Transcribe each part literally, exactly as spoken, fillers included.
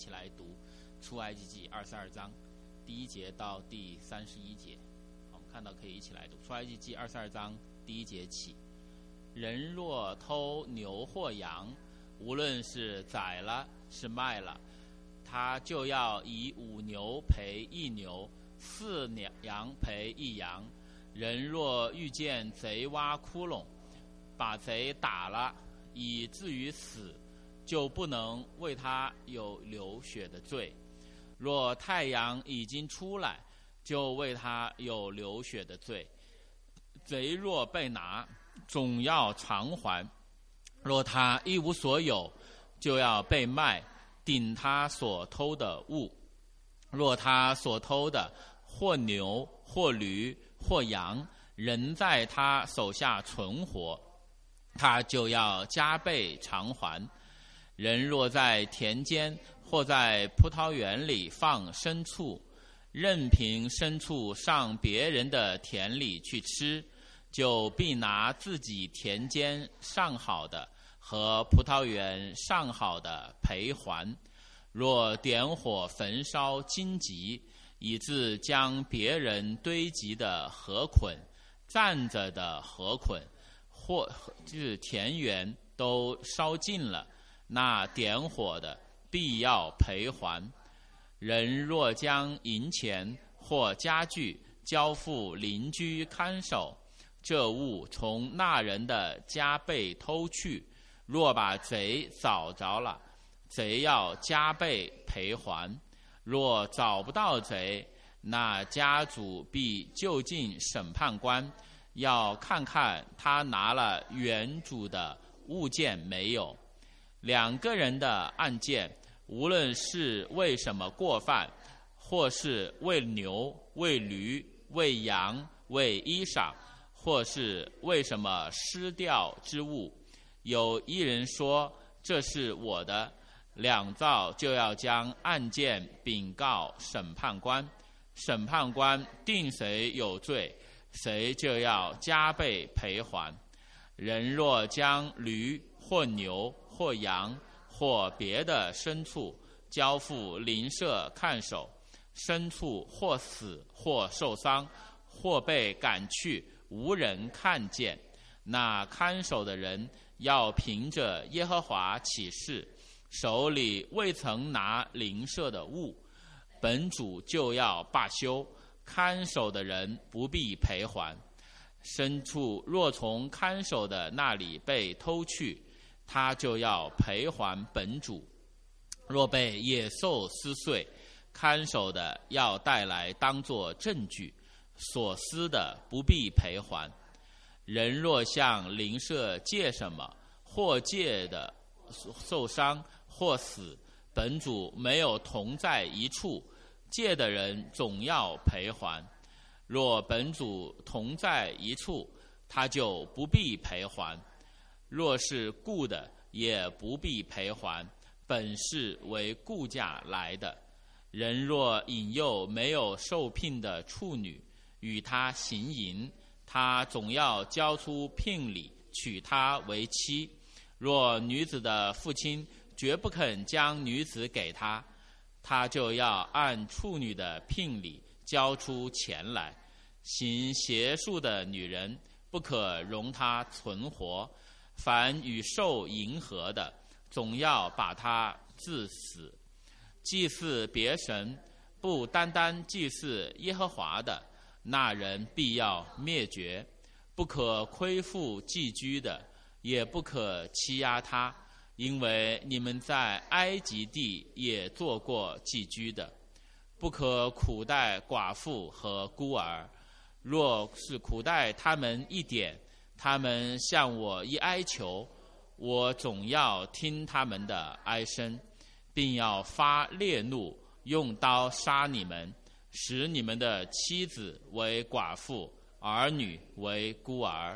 起来读出埃及记二十二章第一节到第三十一节。我们看到可以一起来读出埃及记二十二章第一节起。人若偷牛或羊，无论是宰了是卖了，他就要以五牛赔一牛，四羊赔一羊。人若遇见贼挖窟窿，把贼打了以至于死，就不能为他有流血的罪。若太阳已经出来，就为他有流血的罪。贼若被拿，总要偿还。若他一无所有，就要被卖，顶他所偷的物。若他所偷的或牛或驴或羊，仍在他手下存活，他就要加倍偿还。人若在田间或在葡萄园里放牲畜，任凭牲畜上别人的田里去吃，就必拿自己田间上好的和葡萄园上好的赔还。若点火焚烧荆棘，以致将别人堆积的禾捆、站着的禾捆或就是田园都烧尽了，那点火的必要赔还。人若将银钱或家具交付邻居看守，这物从那人的家被偷去，若把贼找着了，贼要加倍赔还。若找不到贼，那家主必就近审判官，要看看他拿了原主的物件没有。两个人的案件，无论是为什么过犯，或是为牛、为驴、为羊、为衣裳，或是为什么失掉之物，有一人说这是我的，两造就要将案件禀告审判官，审判官定谁有罪，谁就要加倍赔还。人若将驴或牛或羊或别的牲畜交付邻舍看守，牲畜或死或受伤或被赶去，无人看见，那看守的人要凭着耶和华起誓，手里未曾拿邻舍的物，本主就要罢休，看守的人不必赔还。牲畜若从看守的那里被偷去，他就要赔还本主。若被野兽撕碎，看守的要带来当作证据，所撕的不必赔还。人若向邻舍借什么，或借的受伤或死，本主没有同在一处，借的人总要赔还。若本主同在一处，他就不必赔还。若是雇的，也不必赔还，本是为雇价来的。人若引诱没有受聘的处女与他行淫，他总要交出聘礼，娶她为妻。若女子的父亲绝不肯将女子给他，他就要按处女的聘礼交出钱来。行邪术的女人不可容她存活，凡与兽迎合的，总要把她致死。祭祀别神，不单单祭祀耶和华的，那人必要灭绝。不可亏负寄居的，也不可欺压他，因为你们在埃及地也做过寄居的。不可苦待寡妇和孤儿，若是苦待他们一点，他们向我一哀求，我总要听他们的哀声，并要发烈怒，用刀杀你们，使你们的妻子为寡妇，儿女为孤儿。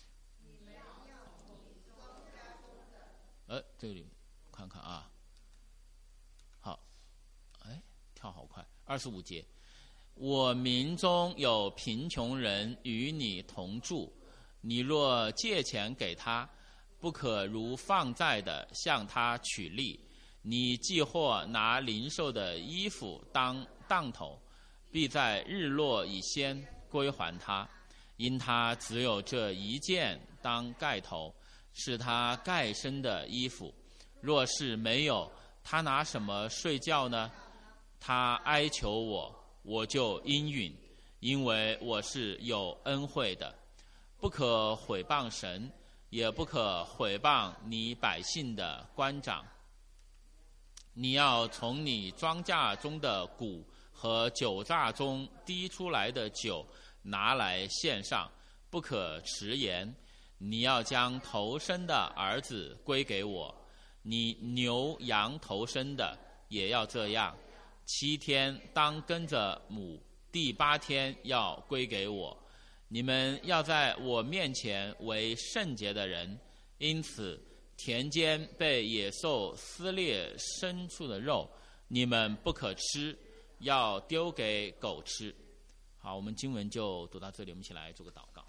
呃，这里看看啊，好，哎，跳好快，二十五节。我民中有贫穷人与你同住，你若借钱给他，不可如放债的向他取利， 你既或拿零售的衣服当当头，必在日落以先归还他，因他只有这一件当盖头，是他盖身的衣服。若是没有，他拿什么睡觉呢？他哀求我，我就应允，因为我是有恩惠的。不可毁谤神，也不可毁谤你百姓的官长。你要从你庄稼中的谷和酒榨中滴出来的酒拿来献上，不可迟延。你要将头生的儿子归给我，你牛羊头生的也要这样。七天当跟着母，第八天要归给我。你们要在我面前为圣洁的人，因此田间被野兽撕裂牲畜的肉，你们不可吃，要丢给狗吃。好，我们经文就读到这里，我们一起来做个祷告。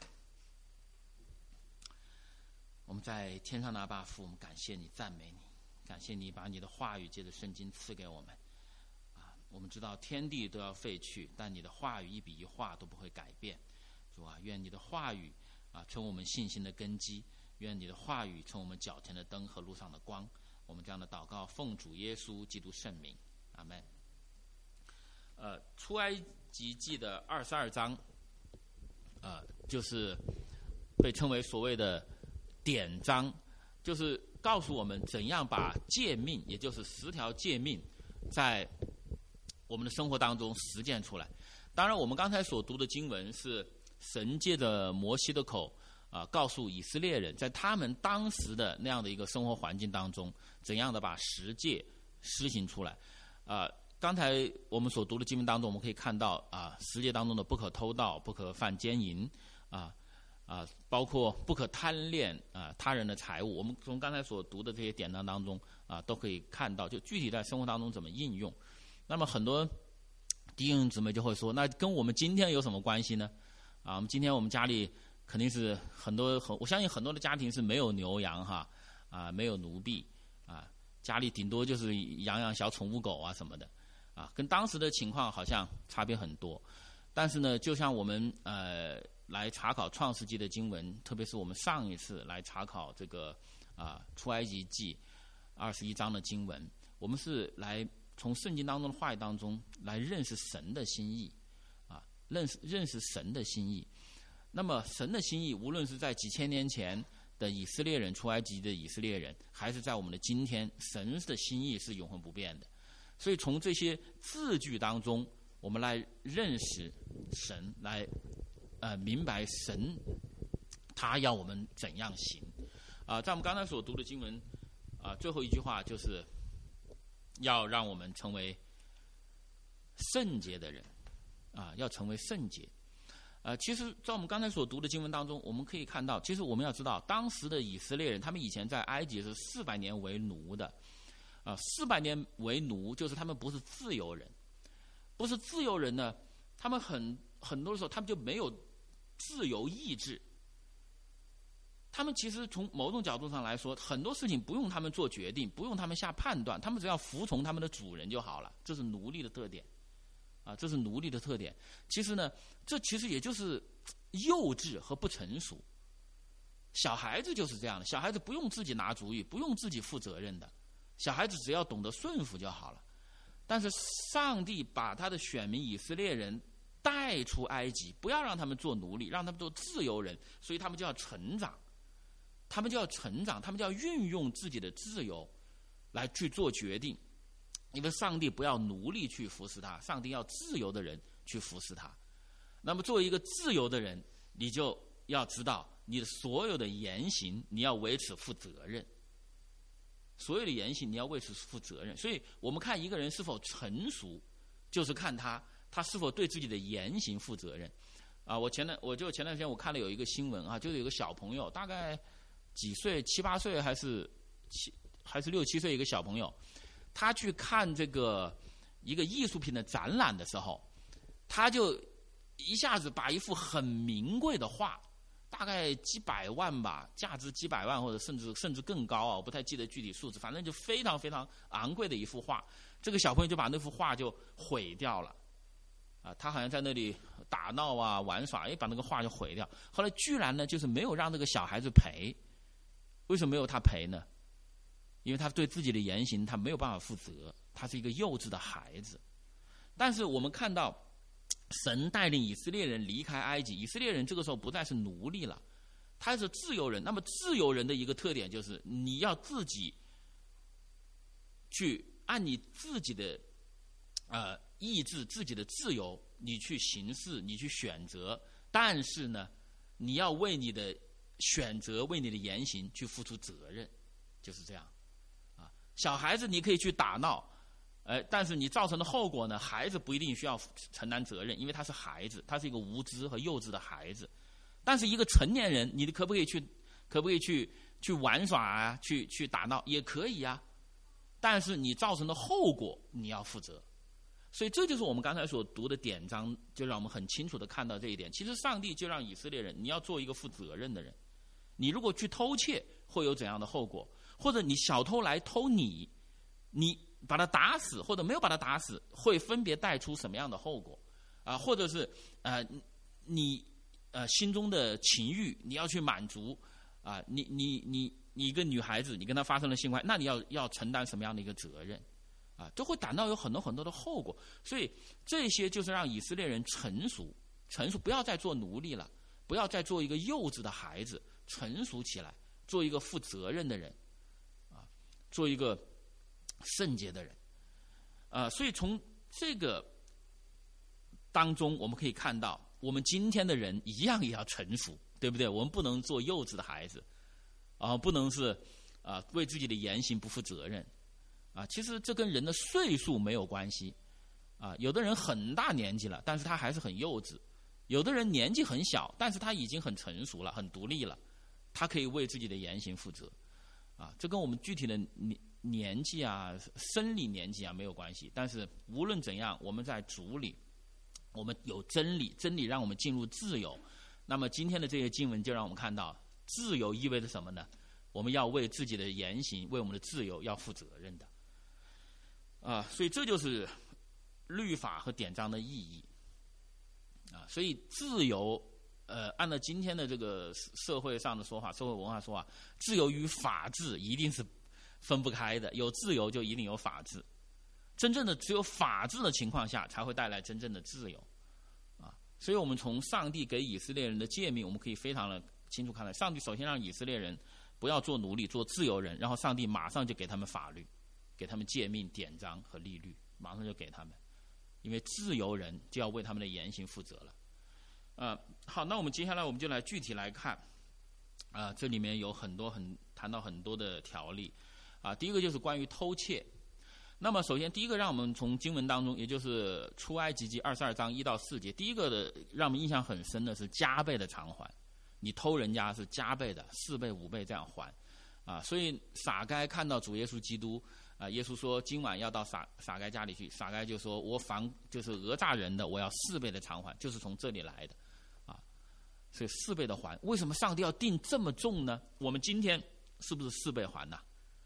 我们在天上的阿爸父，我们感谢你，赞美你，感谢你把你的话语借着圣经赐给我们。啊，我们知道天地都要废去，但你的话语一笔一画都不会改变。主啊，愿你的话语啊成我们信心的根基，愿你的话语成我们脚前的灯和路上的光。我们这样的祷告奉主耶稣基督圣名，阿们。呃，出埃及记的二十二章，呃，就是被称为所谓的典章，就是告诉我们怎样把诫命，也就是十条诫命，在我们的生活当中实践出来。当然，我们刚才所读的经文是神借着摩西的口啊、呃，告诉以色列人，在他们当时的那样的一个生活环境当中，怎样的把十诫施行出来。啊、呃，刚才我们所读的经文当中，我们可以看到啊、呃，十诫当中的不可偷盗、不可犯奸淫啊啊、呃，包括不可贪恋啊、呃、他人的财物。我们从刚才所读的这些典章当中啊、呃，都可以看到，就具体在生活当中怎么应用。那么很多弟兄姊妹就会说，那跟我们今天有什么关系呢？啊，我们今天我们家里肯定是很多很，我相信很多的家庭是没有牛羊哈，啊，没有奴婢啊，家里顶多就是养养小宠物狗啊什么的，啊，跟当时的情况好像差别很多。但是呢，就像我们呃来查考创世纪的经文，特别是我们上一次来查考这个啊出埃及记二十一章的经文，我们是来从圣经当中的话语当中来认识神的心意。认识认识神的心意，那么神的心意，无论是在几千年前的以色列人出埃及的以色列人，还是在我们的今天，神的心意是永恒不变的。所以从这些字句当中，我们来认识神，来呃明白神他要我们怎样行。啊、呃，在我们刚才所读的经文啊、呃，最后一句话就是要让我们成为圣洁的人。啊，要成为圣洁。呃，其实，在我们刚才所读的经文当中，我们可以看到，其实我们要知道，当时的以色列人，他们以前在埃及是四百年为奴的。啊、呃，四百年为奴，就是他们不是自由人，不是自由人呢，他们很很多的时候，他们就没有自由意志。他们其实从某种角度上来说，很多事情不用他们做决定，不用他们下判断，他们只要服从他们的主人就好了。这是奴隶的特点。啊，这是奴隶的特点。其实呢，这其实也就是幼稚和不成熟。小孩子就是这样的，小孩子不用自己拿主意，不用自己负责任的，小孩子只要懂得顺服就好了。但是上帝把他的选民以色列人带出埃及，不要让他们做奴隶，让他们做自由人，所以他们就要成长，他们就要成长，他们就要运用自己的自由来去做决定。因为上帝不要奴隶去服侍他，上帝要自由的人去服侍他。那么作为一个自由的人，你就要知道你的所有的言行你要为此负责任，所有的言行你要为此负责任。所以我们看一个人是否成熟，就是看他他是否对自己的言行负责任。啊，我前段我就前段时间我看了有一个新闻啊，就是有个小朋友，大概几岁，七八岁还是七还是六七岁一个小朋友。他去看这个一个艺术品的展览的时候，他就一下子把一幅很名贵的画， 大概几百万吧，价值几百万或者甚至甚至更高啊，我不太记得具体数字，反正就非常非常昂贵的一幅画。这个小朋友就把那幅画就毁掉了，啊，他好像在那里打闹啊玩耍，哎，把那个画就毁掉。后来居然呢，就是没有让这个小孩子赔。为什么没有他赔呢？因为他对自己的言行他没有办法负责，他是一个幼稚的孩子。但是我们看到神带领以色列人离开埃及，以色列人这个时候不再是奴隶了，他是自由人。那么自由人的一个特点就是你要自己去按你自己的呃意志、自己的自由，你去行事，你去选择。但是呢，你要为你的选择、为你的言行去付出责任，就是这样。啊，小孩子你可以去打闹。呃，但是你造成的后果呢？孩子不一定需要承担责任，因为他是孩子，他是一个无知和幼稚的孩子。但是一个成年人，你可不可以去，可不可以去去玩耍啊？去去打闹也可以啊。但是你造成的后果你要负责。所以这就是我们刚才所读的典章，就让我们很清楚的看到这一点。其实上帝就让以色列人，你要做一个负责任的人。你如果去偷窃，会有怎样的后果？或者你小偷来偷你，你把他打死或者没有把他打死，会分别带出什么样的后果啊？或者是呃你呃心中的情欲你要去满足啊？你你你你一个女孩子，你跟她发生了性关系，那你要要承担什么样的一个责任啊？就会感到有很多很多的后果。所以这些就是让以色列人成熟，成熟，不要再做奴隶了，不要再做一个幼稚的孩子，成熟起来，做一个负责任的人啊，做一个圣洁的人，呃，所以从这个当中我们可以看到，我们今天的人一样也要成熟，对不对？我们不能做幼稚的孩子，啊、呃，不能是啊、呃、为自己的言行不负责任，啊、呃，其实这跟人的岁数没有关系，啊、呃，有的人很大年纪了，但是他还是很幼稚；有的人年纪很小，但是他已经很成熟了，很独立了，他可以为自己的言行负责，啊、呃，这跟我们具体的年。年纪啊，生理年纪啊没有关系，但是无论怎样，我们在主里，我们有真理，真理让我们进入自由。那么今天的这些经文就让我们看到，自由意味着什么呢？我们要为自己的言行，为我们的自由要负责任的。啊，所以这就是律法和典章的意义。啊，所以自由，呃，按照今天的这个社会上的说法，社会文化说法，自由与法治一定是分不开的，有自由就一定有法治。真正的只有法治的情况下，才会带来真正的自由，啊！所以我们从上帝给以色列人的诫命，我们可以非常的清楚看到，上帝首先让以色列人不要做奴隶，做自由人，然后上帝马上就给他们法律，给他们诫命、典章和律律，马上就给他们，因为自由人就要为他们的言行负责了。呃，好，那我们接下来我们就来具体来看，啊、呃，这里面有很多很谈到很多的条例。啊，第一个就是关于偷窃。那么首先第一个让我们从经文当中，也就是出埃及记二十二章一到四节，第一个的让我们印象很深的是加倍的偿还。你偷人家是加倍的，四倍五倍这样还。啊，所以撒该看到主耶稣基督，啊，耶稣说今晚要到撒撒该家里去，撒该就说我防就是讹诈人的，我要四倍的偿还，就是从这里来的。啊，所以四倍的还，为什么上帝要定这么重呢？我们今天是不是四倍还呢？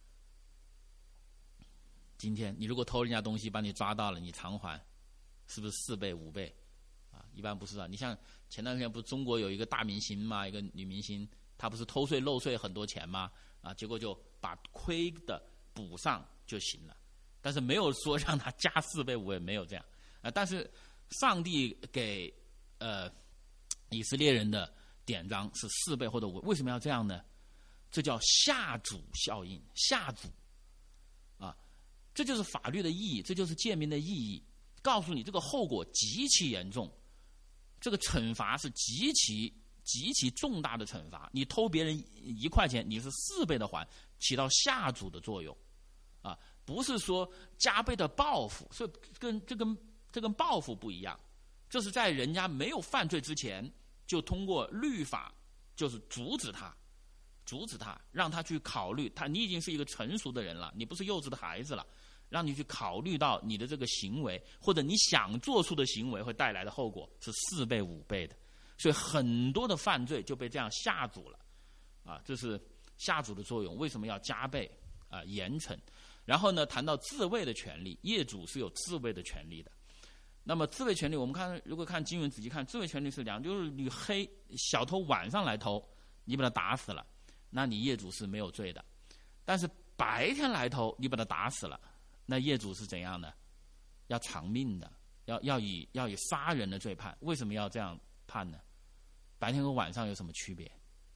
今天你如果偷人家东西，把你抓到了，你偿还，是不是四倍五倍？啊，一般不是啊。你像前段时间不是中国有一个大明星嘛，一个女明星，她不是偷税漏税很多钱吗？啊，结果就把亏的补上就行了，但是没有说让她加四倍五倍，没有这样啊。但是上帝给呃以色列人的典章是四倍或者五倍，为什么要这样呢？这叫下主效应，下主。这就是法律的意义，这就是诫命的意义，告诉你这个后果极其严重，这个惩罚是极其极其重大的惩罚。你偷别人一块钱，你是四倍的还，起到下主的作用，啊，不是说加倍的报复，所以跟这跟这跟报复不一样，这是在人家没有犯罪之前，就通过律法就是阻止他。阻止他，让他去考虑他，你已经是一个成熟的人了，你不是幼稚的孩子了，让你去考虑到你的这个行为或者你想做出的行为会带来的后果是四倍五倍的。 所以很多的犯罪就被这样吓阻了，啊，这是吓阻的作用。为什么要加倍啊严惩？然后呢，谈到自卫的权利，业主是有自卫的权利的。那么自卫权利，我们看，如果看经文仔细看，自卫权利是这样，就是你黑小偷晚上来偷，你把他打死了，那你业主是没有罪的。但是白天来偷，你把他打死了，那业主是怎样的？要偿命的，要要以要以杀人的罪判。为什么要这样判呢？白天和晚上有什么区别？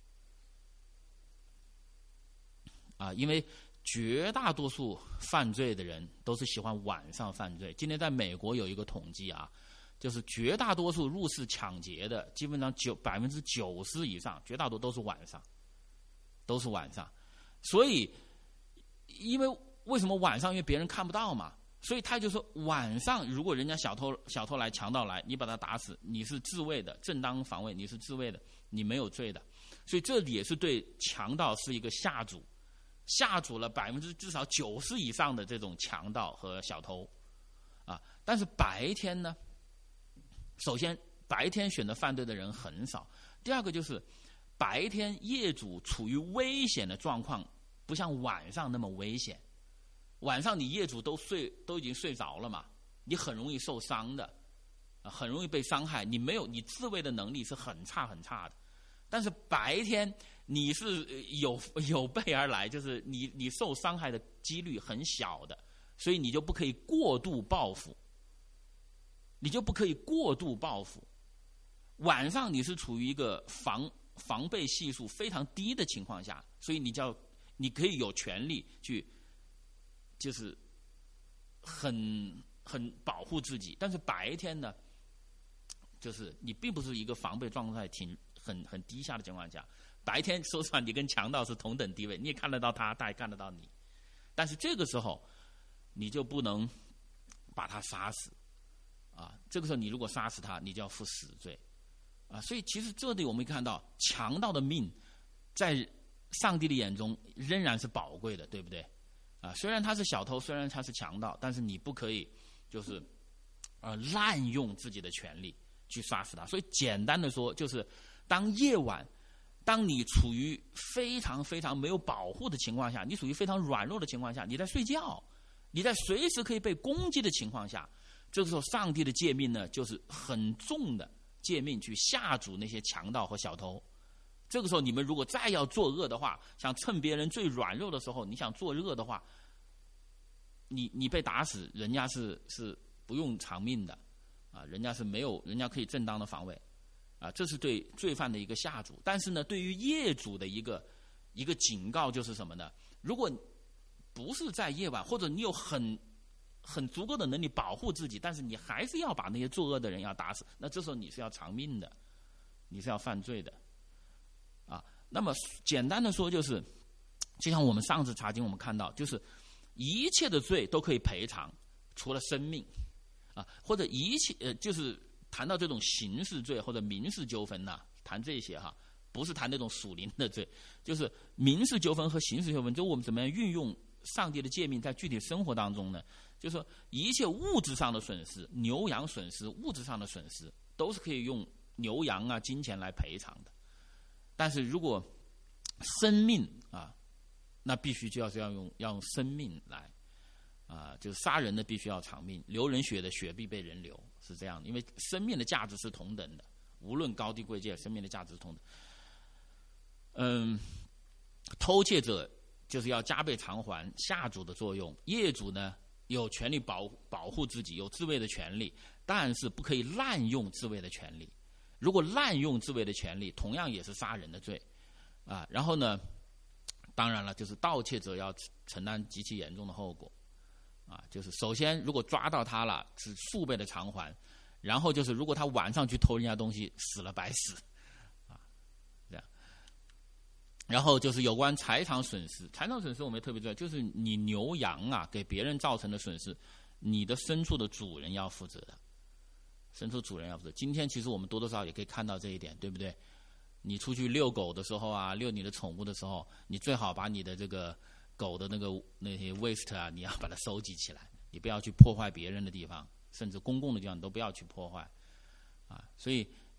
啊，因为绝大多数犯罪的人都是喜欢晚上犯罪。今天在美国有一个统计啊，就是绝大多数入室抢劫的，基本上九百分之九十以上，绝大多数都是晚上，都是晚上。所以，因为为什么晚上？因为别人看不到嘛，所以他就说晚上如果人家小偷小偷来强盗来，你把他打死，你是自卫的，正当防卫，你是自卫的，你没有罪的。所以这也是对强盗是一个吓阻。吓阻了百分之至少九十以上的这种强盗和小偷，啊，但是白天呢，首先白天选择犯罪的人很少，第二个就是白天业主处于危险的状况，不像晚上那么危险。晚上你业主都睡都已经睡着了嘛，你很容易受伤的，很容易被伤害，你没有你自卫的能力是很差很差的。但是白天你是有有备而来，就是你你受伤害的几率很小的，所以你就不可以过度报复，你就不可以过度报复。晚上你是处于一个防防备系数非常低的情况下，所以你叫你可以有权利去，就是很很保护自己。但是白天呢，就是你并不是一个防备状态挺很很低下的情况下。白天说实话，你跟强盗是同等地位，你也看得到他，他也看得到你。但是这个时候，你就不能把他杀死，啊，这个时候你如果杀死他，你就要负死罪，啊，所以其实这里我们看到，强盗的命在上帝的眼中仍然是宝贵的，对不对？啊，虽然他是小偷，虽然他是强盗，但是你不可以就是呃滥用自己的权利去杀死他。所以简单的说，就是当夜晚。当你处于非常非常没有保护的情况下，你处于非常软弱的情况下，你在睡觉，你在随时可以被攻击的情况下，这个时候上帝的诫命呢，就是很重的诫命去吓阻那些强盗和小偷。这个时候你们如果再要作恶的话，想趁别人最软弱的时候，你想作恶的话，你你被打死，人家是是不用偿命的，啊，人家是没有，人家可以正当的防卫。啊，这是对罪犯的一个吓阻。但是呢，对于业主的一个一个警告就是什么呢？如果不是在夜晚，或者你有很很足够的能力保护自己，但是你还是要把那些作恶的人要打死，那这时候你是要偿命的，你是要犯罪的。啊，那么简单的说就是，就像我们上次查经我们看到，就是一切的罪都可以赔偿，除了生命，啊，或者一切呃就是。谈到这种刑事罪或者民事纠纷呐、啊，谈这些哈，不是谈那种属灵的罪，就是民事纠纷和刑事纠纷，就我们怎么样运用上帝的诫命在具体生活当中呢？就是说一切物质上的损失，牛羊损失，物质上的损失都是可以用牛羊啊、金钱来赔偿的。但是如果生命啊，那必须就要是要用要用生命来。啊，就是杀人的必须要偿命，流人血的血必被人流，是这样的。因为生命的价值是同等的，无论高低贵贱，生命的价值是同等。嗯，偷窃者就是要加倍偿还，下主的作用。业主呢有权利保保护自己，有自卫的权利，但是不可以滥用自卫的权利。如果滥用自卫的权利，同样也是杀人的罪啊。然后呢，当然了，就是盗窃者要承担极其严重的后果。啊，就是首先，如果抓到他了，是数倍的偿还；然后就是，如果他晚上去偷人家东西，死了白死，啊，这样。然后就是有关财产损失，财产损失我们也特别注意，就是你牛羊啊给别人造成的损失，你的牲畜的主人要负责的，牲畜主人要负责。今天其实我们多多少少也可以看到这一点，对不对？你出去遛狗的时候啊，遛你的宠物的时候，你最好把你的这个。狗的那个那些 waste 啊，你要把它收集起来，你不要去破坏别人的地方，甚至公共的地方都不要去破坏，啊，所以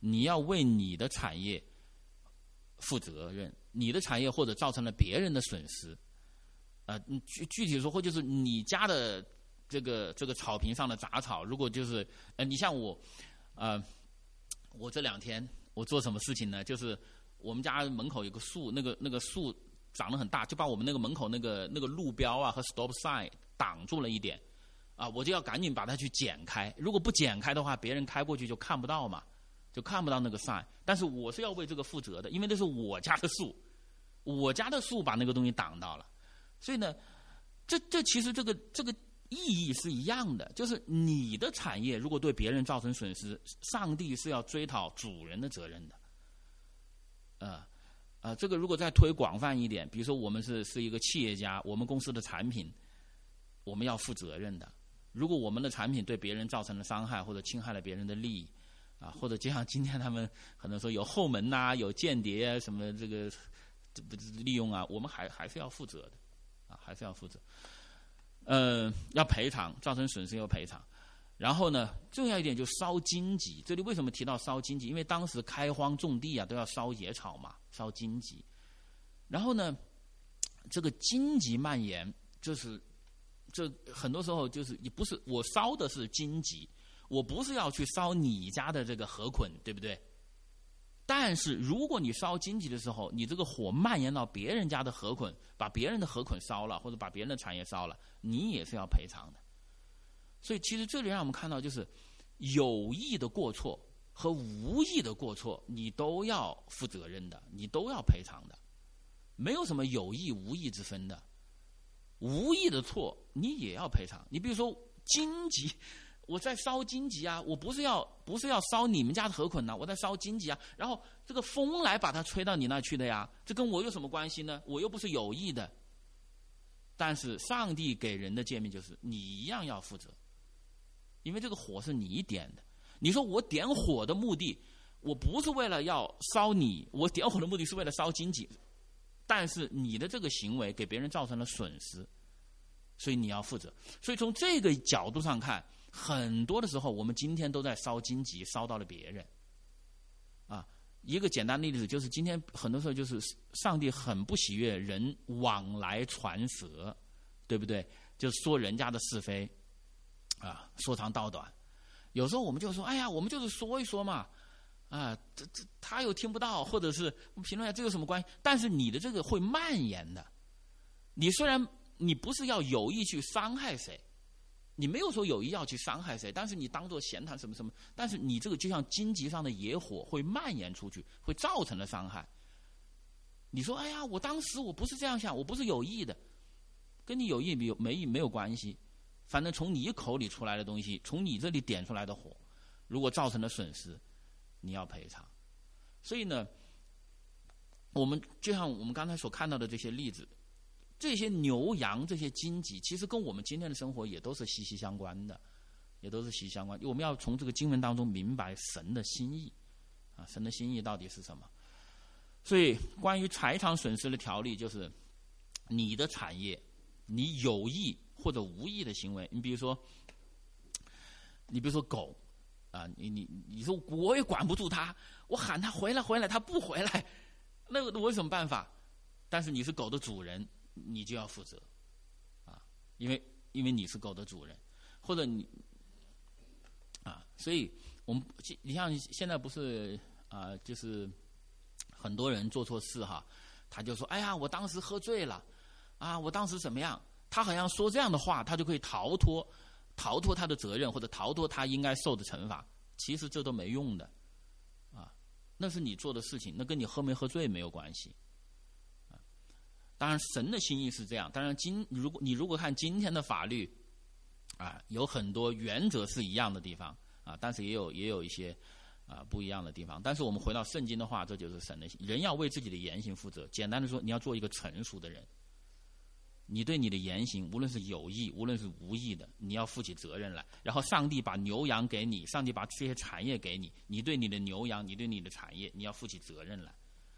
你要为你的产业负责任，你的产业或者造成了别人的损失，呃，具具体说，或就是你家的这个这个草坪上的杂草，如果就是呃，你像我，呃，我这两天我做什么事情呢？就是我们家门口有个树，那个那个树长得很大，就把我们那个门口那个那个路标啊和 stop sign 挡住了一点，啊，我就要赶紧把它去剪开。如果不剪开的话，别人开过去就看不到嘛。就看不到那个 sign， 但是我是要为这个负责的，因为那是我家的树，我家的树把那个东西挡到了，所以呢，这这其实这个这个意义是一样的，就是你的产业如果对别人造成损失，上帝是要追讨主人的责任的，呃呃，这个如果再推广泛一点，比如说我们是是一个企业家，我们公司的产品，我们要负责任的，如果我们的产品对别人造成了伤害或者侵害了别人的利益。啊，或者就像今天他们可能说有后门呐、啊，有间谍啊，什么这个这不利用啊，我们还还是要负责的，啊，还是要负责。呃，要赔偿，造成损失要赔偿。然后呢，重要一点就烧荆棘。这里为什么提到烧荆棘？因为当时开荒种地啊，都要烧野草嘛，烧荆棘。然后呢，这个荆棘蔓延，就是这很多时候就是也不是我烧的是荆棘。我不是要去烧你家的这个河捆，对不对？但是如果你烧荆棘的时候，你这个火蔓延到别人家的河捆，把别人的河捆烧了，或者把别人的产业烧了，你也是要赔偿的。所以其实这里让我们看到，就是有意的过错和无意的过错，你都要负责任的，你都要赔偿的，没有什么有意无意之分的。无意的错你也要赔偿。你比如说荆棘。我在烧荆棘啊，我不是要不是要烧你们家的河捆呢、啊，我在烧荆棘啊，然后这个风来把它吹到你那去的呀，这跟我有什么关系呢？我又不是有意的。但是上帝给人的诫命就是你一样要负责，因为这个火是你点的。你说我点火的目的，我不是为了要烧你，我点火的目的是为了烧荆棘，但是你的这个行为给别人造成了损失，所以你要负责。所以从这个角度上看，很多的时候，我们今天都在烧荆棘，烧到了别人。啊，一个简单的例子就是，今天很多时候就是上帝很不喜悦人往来传舌，对不对？就说人家的是非，啊，说长道短。有时候我们就说，哎呀，我们就是说一说嘛，啊，这这他又听不到，或者是评论一下，这有什么关系？但是你的这个会蔓延的。你虽然你不是要有意去伤害谁。你没有说有意要去伤害谁，但是你当作闲谈什么什么，但是你这个就像荆棘上的野火会蔓延出去，会造成了伤害。你说，哎呀，我当时我不是这样想，我不是有意的，跟你有意没有没没有关系。反正从你口里出来的东西，从你这里点出来的火，如果造成了损失，你要赔偿。所以呢，我们就像我们刚才所看到的这些例子。这些牛羊这些荆棘其实跟我们今天的生活也都是息息相关的，也都是息息相关。我们要从这个经文当中明白神的心意啊，神的心意到底是什么。所以关于财产损失的条例，就是你的产业你有意或者无意的行为，你比如说你比如说狗啊，你你你说我也管不住它，我喊它回来回来它不回来，那我有什么办法？但是你是狗的主人，你就要负责，啊，因为因为你是狗的主人，或者你，啊，所以我们你像现在不是啊、呃，就是很多人做错事哈，他就说，哎呀，我当时喝醉了，啊，我当时怎么样？他好像说这样的话，他就可以逃脱逃脱他的责任，或者逃脱他应该受的惩罚。其实这都没用的，啊，那是你做的事情，那跟你喝没喝醉没有关系。当然，神的心意是这样。当然，今如果你如果看今天的法律，啊，有很多原则是一样的地方啊，但是也有也有一些啊不一样的地方。但是我们回到圣经的话，这就是神的心。人要为自己的言行负责。简单的说，你要做一个成熟的人。你对你的言行，无论是有意，无论是无意的，你要负起责任来。然后，上帝把牛羊给你，上帝把这些产业给你，你对你的牛羊，你对你的产业，你要负起责任来。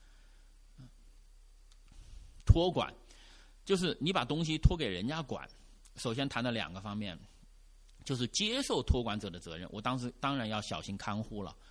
托管就是你把东西托给人家管，首先谈了两个方面，就是接受托管者的责任。我当时当然要小心看护了。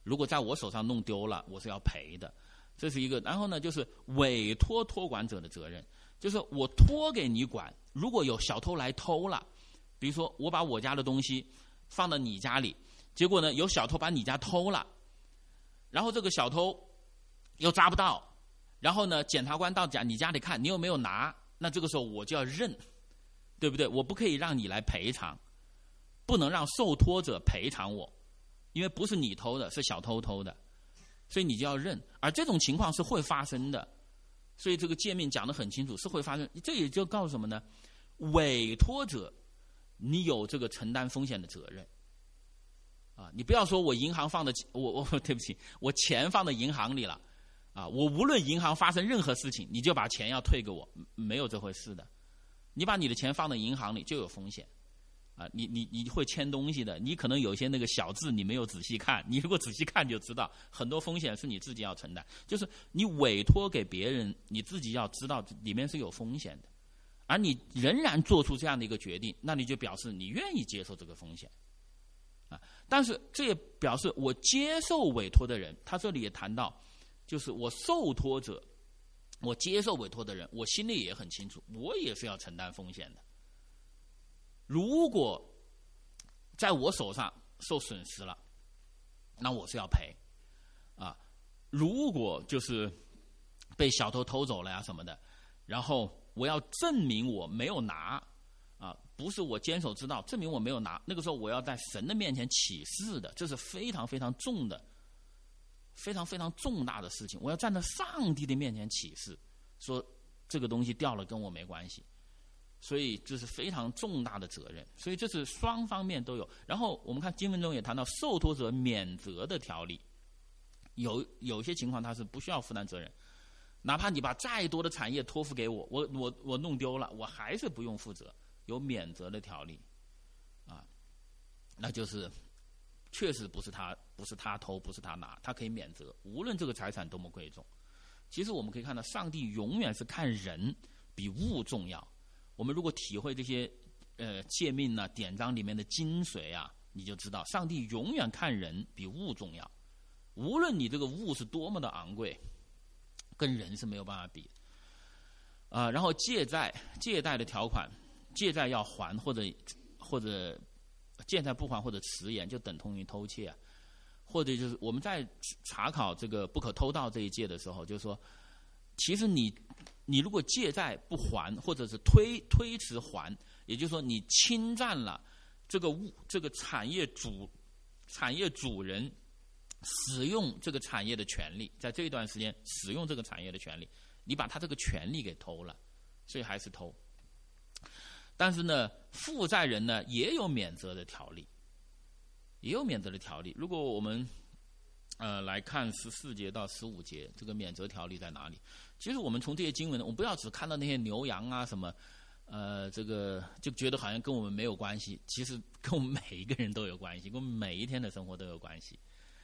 如果在我手上弄丢了，我是要赔的，这是一个。然后呢，就是委托托管者的责任，就是我托给你管，如果有小偷来偷了，比如说我把我家的东西放到你家里，结果呢有小偷把你家偷了，然后这个小偷又抓不到，然后呢检察官到家你家里看你有没有拿，那这个时候我就要认，对不对？我不可以让你来赔偿，不能让受托者赔偿我，因为不是你偷的，是小偷偷的，所以你就要认。而这种情况是会发生的，所以这个诫命讲得很清楚，是会发生。这也就告诉什么呢？委托者你有这个承担风险的责任啊！你不要说我银行放的我我对不起，我钱放在银行里了啊！我无论银行发生任何事情，你就把钱要退给我，没有这回事的。你把你的钱放在银行里就有风险啊！你你你会签东西的，你可能有些那个小字你没有仔细看，你如果仔细看就知道，很多风险是你自己要承担。就是你委托给别人，你自己要知道里面是有风险的。而你仍然做出这样的一个决定，那你就表示你愿意接受这个风险，啊！但是这也表示我接受委托的人，他这里也谈到，就是我受托者，我接受委托的人，我心里也很清楚，我也是要承担风险的。如果在我手上受损失了，那我是要赔，啊！如果就是被小偷偷走了呀什么的，然后我要证明我没有拿，啊，不是我坚守之道，证明我没有拿。那个时候我要在神的面前起誓的，这是非常非常重的、非常非常重大的事情。我要站在上帝的面前起誓，说这个东西掉了跟我没关系，所以这是非常重大的责任。所以这是双方面都有。然后我们看经文中也谈到受托者免责的条例，有有些情况他是不需要负担责任。哪怕你把再多的产业托付给我，我我我弄丢了，我还是不用负责，有免责的条例，啊，那就是确实不是他不是他偷，不是他拿，他可以免责，无论这个财产多么贵重。其实我们可以看到，上帝永远是看人比物重要。我们如果体会这些呃诫命呢、典章里面的精髓啊，你就知道，上帝永远看人比物重要，无论你这个物是多么的昂贵。跟人是没有办法比，啊、呃，然后借债、借贷的条款，借债要还或者或者借债不还或者迟延，就等同于偷窃、啊，或者就是我们在查考这个不可偷盗这一届的时候，就是说，其实你你如果借债不还，或者是推推迟还，也就是说你侵占了这个物这个产业主产业主人。使用这个产业的权利，在这一段时间使用这个产业的权利，你把他这个权利给偷了，所以还是偷。但是呢，负债人呢也有免责的条例，也有免责的条例。如果我们呃来看十四节到十五节，这个免责条例在哪里？其实我们从这些经文，我们不要只看到那些牛羊啊什么，呃，这个就觉得好像跟我们没有关系，其实跟我们每一个人都有关系，跟我们每一天的生活都有关系。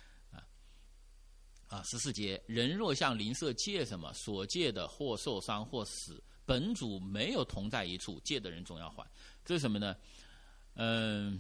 啊，十四节，人若向邻舍借什么，所借的或受伤或死，本主没有同在一处，借的人总要还。这是什么呢？嗯，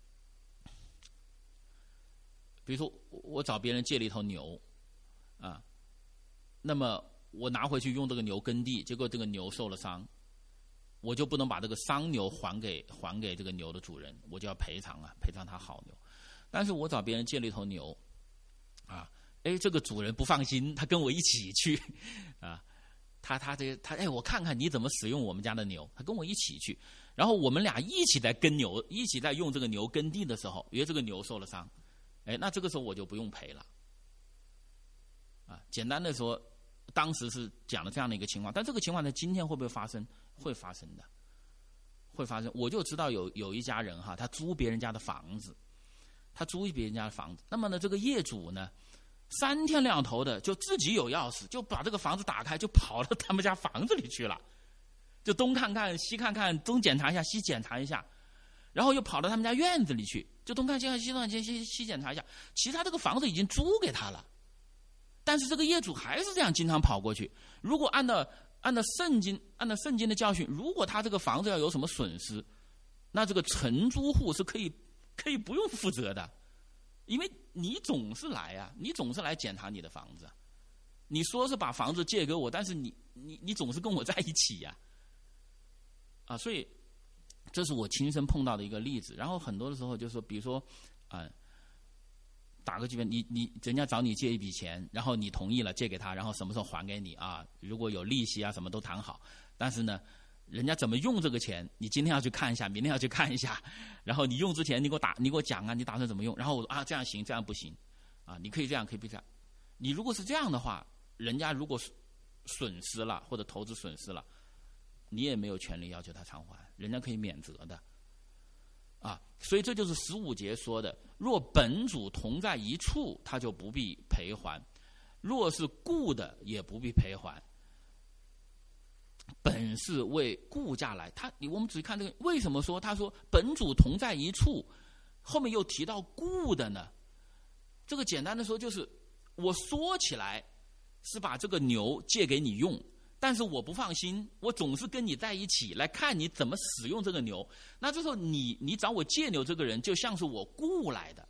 比如说我找别人借了一头牛，啊，那么我拿回去用这个牛耕地，结果这个牛受了伤，我就不能把这个伤牛还给还给这个牛的主人，我就要赔偿啊，赔偿他好牛。但是我找别人借了一头牛，啊。哎，这个主人不放心，他跟我一起去，啊，他他这他哎，我看看你怎么使用我们家的牛，他跟我一起去，然后我们俩一起在耕牛，一起在用这个牛耕地的时候，因为这个牛受了伤，哎，那这个时候我就不用赔了，啊，简单的说，当时是讲了这样的一个情况，但这个情况在今天会不会发生？会发生的，会发生。我就知道有有一家人哈，他租别人家的房子，他租别人家的房子，那么呢，这个业主呢？三天两头的就自己有钥匙，就把这个房子打开，就跑到他们家房子里去了，就东看看西看看，东检查一下西检查一下，然后又跑到他们家院子里去，就东看西看西看西西检查一下。其实他这个房子已经租给他了，但是这个业主还是这样经常跑过去。如果按照按照圣经按照圣经的教训，如果他这个房子要有什么损失，那这个承租户是可以可以不用负责的。 因为你总是来啊，你总是来检查你的房子，你说是把房子借给我，但是你你你总是跟我在一起呀、啊，啊，所以这是我亲身碰到的一个例子。然后很多的时候就是说，比如说啊、呃，打个举例，你你人家找你借一笔钱，然后你同意了借给他，然后什么时候还给你啊？如果有利息啊什么都谈好，但是呢，人家怎么用这个钱，你今天要去看一下，明天要去看一下，然后你用之前你给我打，你给我讲啊，你打算怎么用？然后我啊这样行，这样不行，啊你可以这样，可以不这样。你如果是这样的话，人家如果损失了或者投资损失了，你也没有权利要求他偿还，人家可以免责的。啊，所以这就是十五节说的：若本主同在一处，他就不必赔还；若是雇的，也不必赔还。本是为雇价来，他我们仔细看这个，为什么说他说本主同在一处，后面又提到雇的呢？这个简单的说就是，我说起来是把这个牛借给你用，但是我不放心，我总是跟你在一起来看你怎么使用这个牛。那这时候你你找我借牛这个人就像是我雇来的，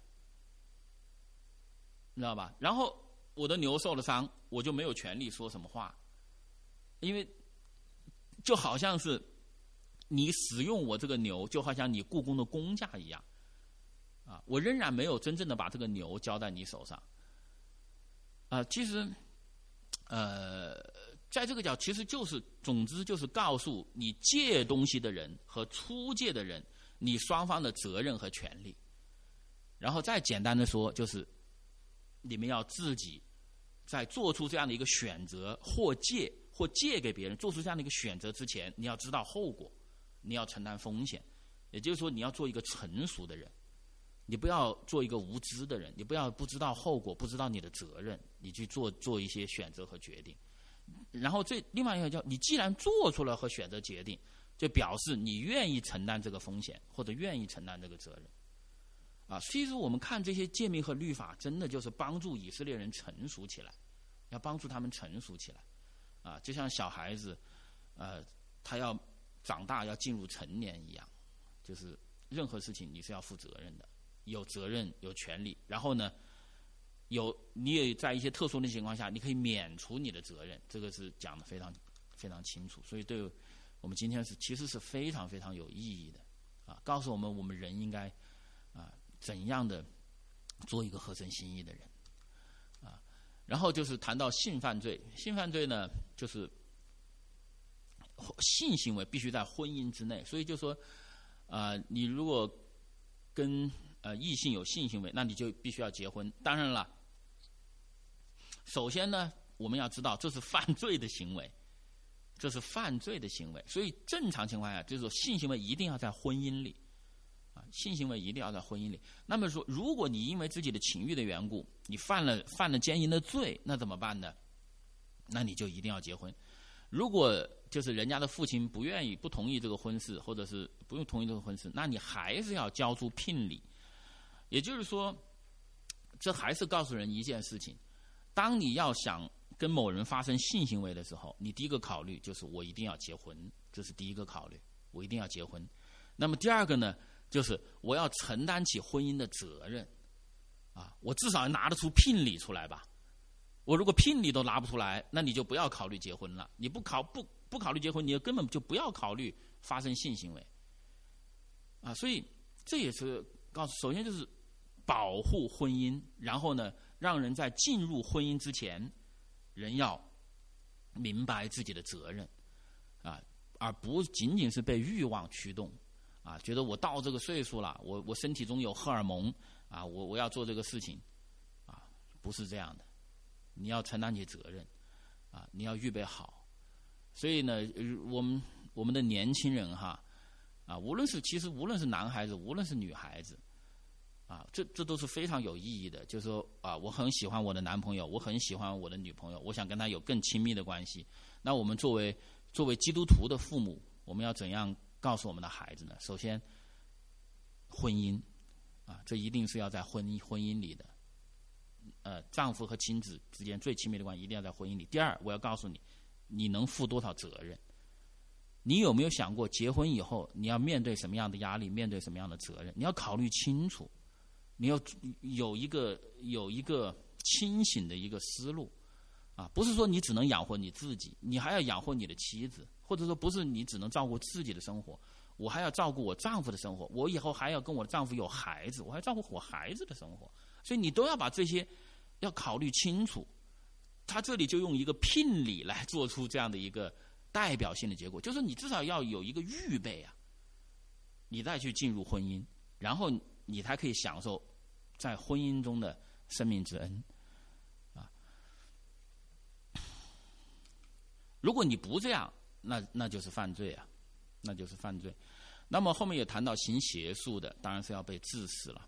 你知道吧？然后我的牛受了伤，我就没有权利说什么话，因为就好像是你使用我这个牛，就好像你雇工的工价一样，啊，我仍然没有真正的把这个牛交在你手上，啊，其实，呃，在这个角，其实就是，总之就是告诉你借东西的人和出借的人，你双方的责任和权利。然后再简单的说，就是你们要自己在做出这样的一个选择，或借。或借给别人，做出这样的一个选择之前，你要知道后果，你要承担风险。也就是说，你要做一个成熟的人，你不要做一个无知的人，你不要不知道后果，不知道你的责任，你去做做一些选择和决定。然后这另外一个叫，你既然做出了和选择决定，就表示你愿意承担这个风险，或者愿意承担这个责任。啊，其实我们看这些诫命和律法，真的就是帮助以色列人成熟起来，要帮助他们成熟起来。啊，就像小孩子，呃，他要长大要进入成年一样，就是任何事情你是要负责任的，有责任有权利，然后呢，有你也在一些特殊的情况下，你可以免除你的责任，这个是讲得非常非常清楚。所以对我们今天是其实是非常非常有意义的，啊，告诉我们我们人应该啊怎样的做一个合神心意的人。然后就是谈到性犯罪，性犯罪呢，就是性行为必须在婚姻之内，所以就说，啊、呃，你如果跟呃异性有性行为，那你就必须要结婚。当然了，首先呢，我们要知道这是犯罪的行为，这是犯罪的行为，所以正常情况下，就是说性行为一定要在婚姻里。啊，性行为一定要在婚姻里。那么说，如果你因为自己的情欲的缘故，你犯了犯了奸淫的罪，那怎么办呢？那你就一定要结婚。如果就是人家的父亲不愿意、不同意这个婚事，或者是不用同意这个婚事，那你还是要交出聘礼。也就是说，这还是告诉人一件事情：当你要想跟某人发生性行为的时候，你第一个考虑就是我一定要结婚，这是第一个考虑，我一定要结婚。那么第二个呢？就是我要承担起婚姻的责任，啊，我至少要拿得出聘礼出来吧。我如果聘礼都拿不出来，那你就不要考虑结婚了。你不考不不考虑结婚，你根本就不要考虑发生性行为，啊，所以这也是告诉，首先就是保护婚姻，然后呢，让人在进入婚姻之前，人要明白自己的责任，啊，而不仅仅是被欲望驱动。啊，觉得我到这个岁数了，我我身体中有荷尔蒙，啊，我我要做这个事情，啊，不是这样的，你要承担起责任，啊，你要预备好。所以呢，我们我们的年轻人哈，啊，无论是其实无论是男孩子，无论是女孩子，啊，这这都是非常有意义的。就是说啊，我很喜欢我的男朋友，我很喜欢我的女朋友，我想跟他有更亲密的关系。那我们作为作为基督徒的父母，我们要怎样告诉我们的孩子呢？首先，婚姻，啊，这一定是要在婚姻婚姻里的，呃，丈夫和妻子之间最亲密的关系一定要在婚姻里。第二，我要告诉你，你能负多少责任？你有没有想过，结婚以后你要面对什么样的压力，面对什么样的责任？你要考虑清楚， 你要有一个有一个清醒的一个思路啊，不是说你只能养活你自己，你还要养活你的妻子，或者说不是你只能照顾自己的生活，我还要照顾我丈夫的生活，我以后还要跟我的丈夫有孩子，我还要照顾我孩子的生活，所以你都要把这些要考虑清楚。他这里就用一个聘礼来做出这样的一个代表性的结果，就是你至少要有一个预备啊，你再去进入婚姻，然后你才可以享受在婚姻中的生命之恩啊。如果你不这样，那那就是犯罪啊，那就是犯罪。那么后面也谈到行邪术的，当然是要被治死了。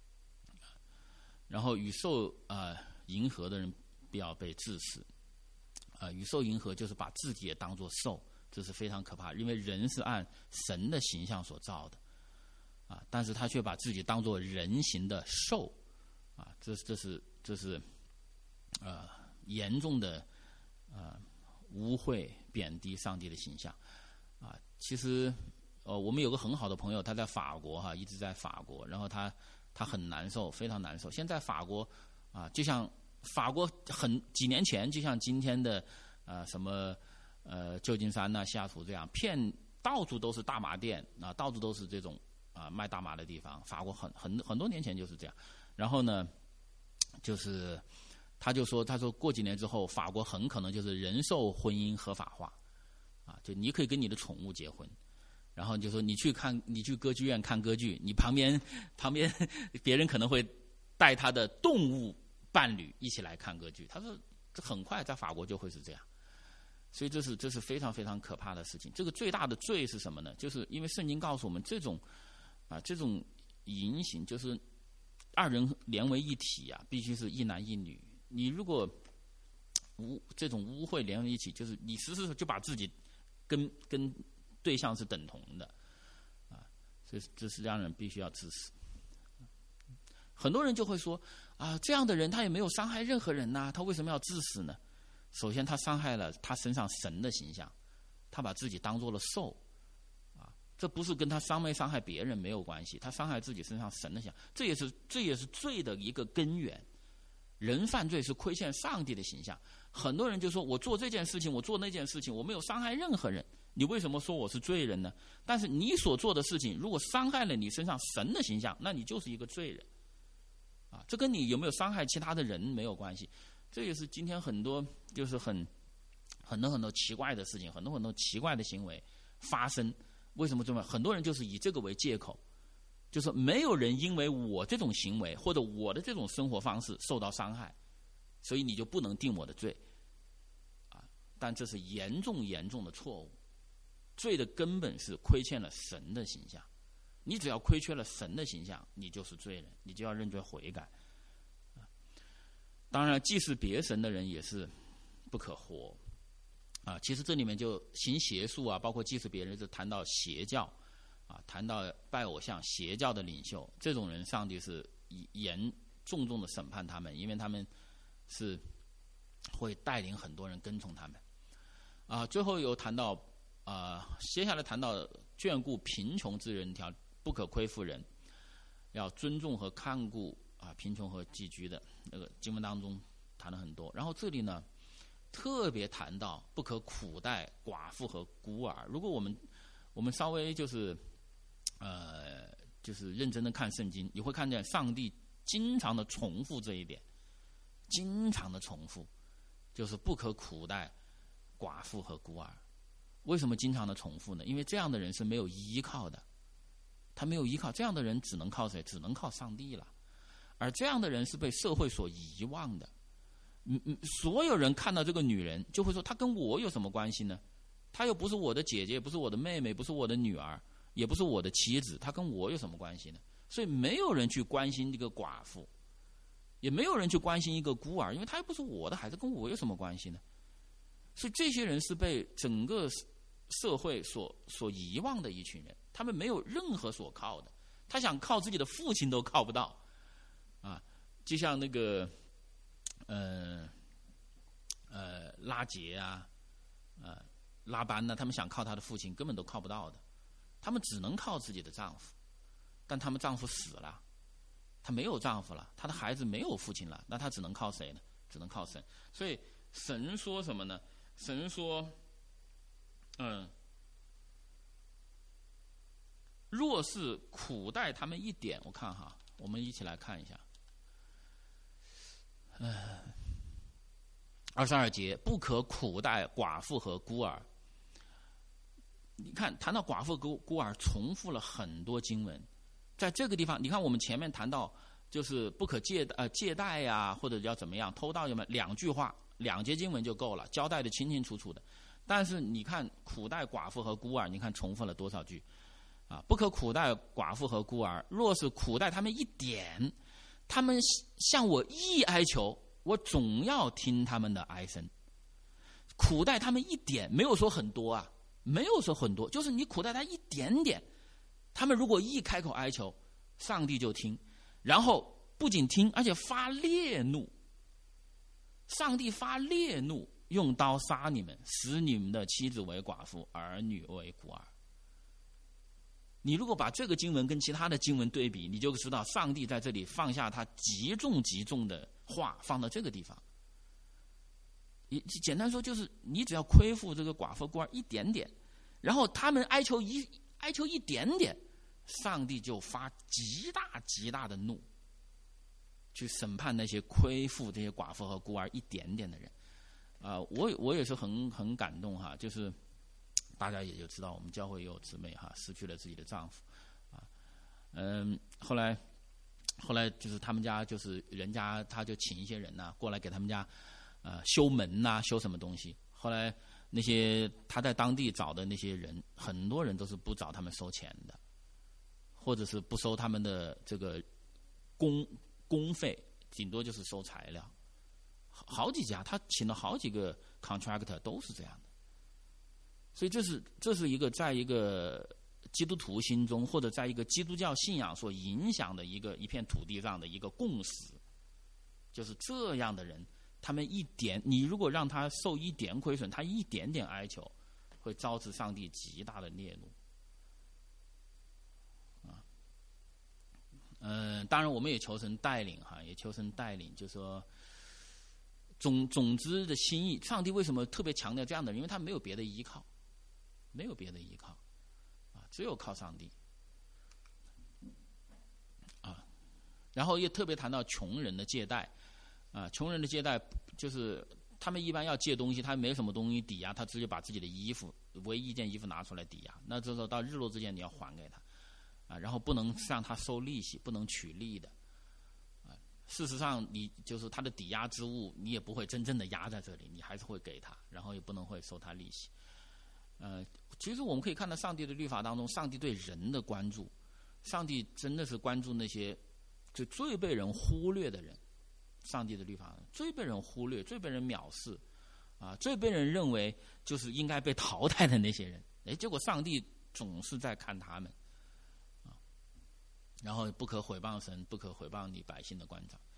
然后与兽呃迎合的人不要被治死。啊、呃，与兽迎合就是把自己也当作兽，这是非常可怕，因为人是按神的形象所造的。啊，但是他却把自己当作人形的兽，啊，这这是这是，呃，严重的呃污秽贬低上帝的形象，啊，其实呃我们有个很好的朋友，他在法国哈、啊，一直在法国，然后他他很难受，非常难受。现在法国啊，就像法国很几年前，就像今天的呃什么呃旧金山呐、啊、西雅图这样，片到处都是大麻店啊，到处都是这种。啊，卖大麻的地方，法国很很很多年前就是这样。然后呢，就是他就说，他说过几年之后，法国很可能就是人兽婚姻合法化，啊，就你可以跟你的宠物结婚，然后就说你去看，你去歌剧院看歌剧，你旁边旁边别人可能会带他的动物伴侣一起来看歌剧。他说，这很快在法国就会是这样。所以这是这是非常非常可怕的事情。这个最大的罪是什么呢？就是因为圣经告诉我们，这种啊这种淫行就是二人连为一体啊，必须是一男一女。你如果污这种污秽连为一起，就是你实时就把自己跟跟对象是等同的啊，这这是让人必须要致死。很多人就会说啊，这样的人他也没有伤害任何人呐、啊，他为什么要致死呢？首先，他伤害了他身上神的形象，他把自己当作了兽，啊，这不是跟他伤没伤害别人没有关系，他伤害自己身上神的形象，这也是这也是罪的一个根源。人犯罪是亏欠上帝的形象。很多人就说我做这件事情，我做那件事情，我没有伤害任何人，你为什么说我是罪人呢？但是你所做的事情，如果伤害了你身上神的形象，那你就是一个罪人，啊，这跟你有没有伤害其他的人没有关系。这也是今天很多就是很很多很多奇怪的事情，很多很多奇怪的行为发生。为什么这么？很多人就是以这个为借口，就是没有人因为我这种行为或者我的这种生活方式受到伤害，所以你就不能定我的罪，啊！但这是严重严重的错误。罪的根本是亏欠了神的形象，你只要亏缺了神的形象，你就是罪人，你就要认罪悔改。当然，祭祀别神的人也是不可活啊。其实这里面就行邪术啊，包括祭祀别人，是谈到邪教啊，谈到拜偶像、邪教的领袖，这种人，上帝是严重重的审判他们，因为他们是会带领很多人跟从他们啊。最后有谈到啊，接下来谈到眷顾贫穷之人条，不可亏负人，要尊重和看顾啊，贫穷和寄居的，那个经文当中谈了很多。然后这里呢，特别谈到不可苦待寡妇和孤儿。如果我们我们稍微就是呃就是认真的看圣经，你会看见上帝经常的重复这一点，经常的重复，就是不可苦待寡妇和孤儿。为什么经常的重复呢？因为这样的人是没有依靠的，他没有依靠，这样的人只能靠谁？只能靠上帝了。而这样的人是被社会所遗忘的。嗯嗯，所有人看到这个女人就会说，她跟我有什么关系呢？她又不是我的姐姐，也不是我的妹妹，不是我的女儿，也不是我的妻子，她跟我有什么关系呢？所以没有人去关心这个寡妇，也没有人去关心一个孤儿，因为她又不是我的孩子，跟我有什么关系呢？所以这些人是被整个社会所所遗忘的一群人，他们没有任何所靠的，他想靠自己的父亲都靠不到。啊，就像那个，呃，呃，拉结啊，呃，拉班呢，他们想靠他的父亲，根本都靠不到的，他们只能靠自己的丈夫，但他们丈夫死了， 她没有丈夫了，她的孩子没有父亲了，那她只能靠谁呢？只能靠神。所以神说什么呢？神说，嗯，若是苦待他们一点，我看哈，我们一起来看一下。嗯，二十二节，不可苦待寡妇和孤儿。你看，谈到寡妇孤孤儿，重复了很多经文。在这个地方，你看我们前面谈到，就是不可借呃借贷呀，或者要怎么样，偷盗有没有？两句话，两节经文就够了，交代的清清楚楚的。但是你看苦待寡妇和孤儿，你看重复了多少句啊？不可苦待寡妇和孤儿，若是苦待他们一点，他们向我一哀求，我总要听他们的哀声。苦待他们一点，没有说很多啊，没有说很多，就是你苦待他一点点，他们如果一开口哀求，上帝就听，然后不仅听，而且发烈怒。上帝发烈怒，用刀杀你们，使你们的妻子为寡妇，儿女为孤儿。你如果把这个经文跟其他的经文对比，你就知道上帝在这里放下他极重极重的话，放到这个地方。也简单说，就是你只要亏负这个寡妇孤儿一点点，然后他们哀求一哀求一点点，上帝就发极大极大的怒，去审判那些亏负这些寡妇和孤儿一点点的人。啊、呃，我我也是很很感动哈，就是大家也就知道，我们教会也有姊妹哈，失去了自己的丈夫，啊，嗯，后来后来就是他们家就是人家他就请一些人呐、啊、过来给他们家呃修门呐、啊、修什么东西。后来那些他在当地找的那些人，很多人都是不找他们收钱的，或者是不收他们的这个工工费，顶多就是收材料。好几家他请了好几个 contractor 都是这样的。所以这是这是一个在一个基督徒心中，或者在一个基督教信仰所影响的一个一片土地上的一个共识，就是这样的人，他们一点，你如果让他受一点亏损，他一点点哀求，会招致上帝极大的烈怒。啊，嗯，当然我们也求神带领哈，也求神带领，就是说总总之的心意。上帝为什么特别强调这样的人？因为他没有别的依靠。没有别的依靠，啊，只有靠上帝，啊，然后也特别谈到穷人的借贷，啊，穷人的借贷就是他们一般要借东西，他没什么东西抵押，他直接把自己的衣服，唯一一件衣服拿出来抵押，那这时候到日落之前你要还给他，啊，然后不能向他收利息，不能取利的，啊，事实上你就是他的抵押之物，你也不会真正的压在这里，你还是会给他，然后也不能会收他利息。呃，其实我们可以看到上帝的律法当中，上帝对人的关注，上帝真的是关注那些就最被人忽略的人。上帝的律法最被人忽略、最被人藐视，啊，最被人认为就是应该被淘汰的那些人。哎，结果上帝总是在看他们，啊，然后不可毁谤神，不可毁谤你百姓的官长。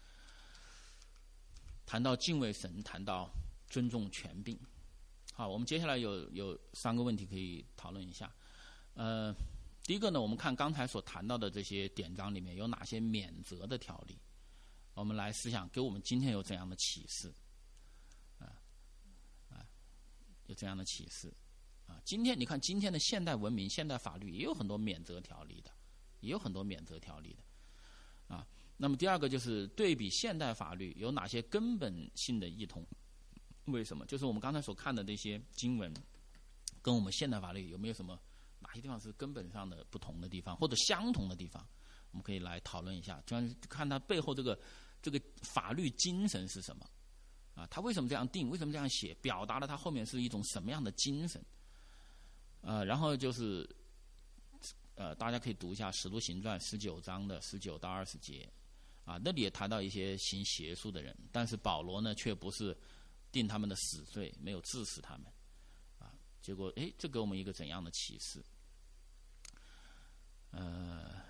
谈到敬畏神，谈到尊重权柄。好，我们接下来有有三个问题可以讨论一下。呃，第一个呢，我们看刚才所谈到的这些典章里面有哪些免责的条例，我们来思想给我们今天有怎样的启示，啊啊，有这样的启示啊。今天你看，今天的现代文明、现代法律也有很多免责条例的，也有很多免责条例的，啊。那么第二个就是对比现代法律有哪些根本性的异同。为什么？就是我们刚才所看的这些经文，跟我们现代法律有没有什么哪些地方是根本上的不同的地方，或者相同的地方？我们可以来讨论一下，就看它背后这个这个法律精神是什么啊？它为什么这样定？为什么这样写？表达了它后面是一种什么样的精神？呃，然后就是呃，大家可以读一下《使徒行传》十九章的十九到二十节啊，那里也谈到一些行邪术的人，但是保罗呢，却不是定他们的死罪，没有治死他们，啊，结果哎，这给我们一个怎样的启示？呃，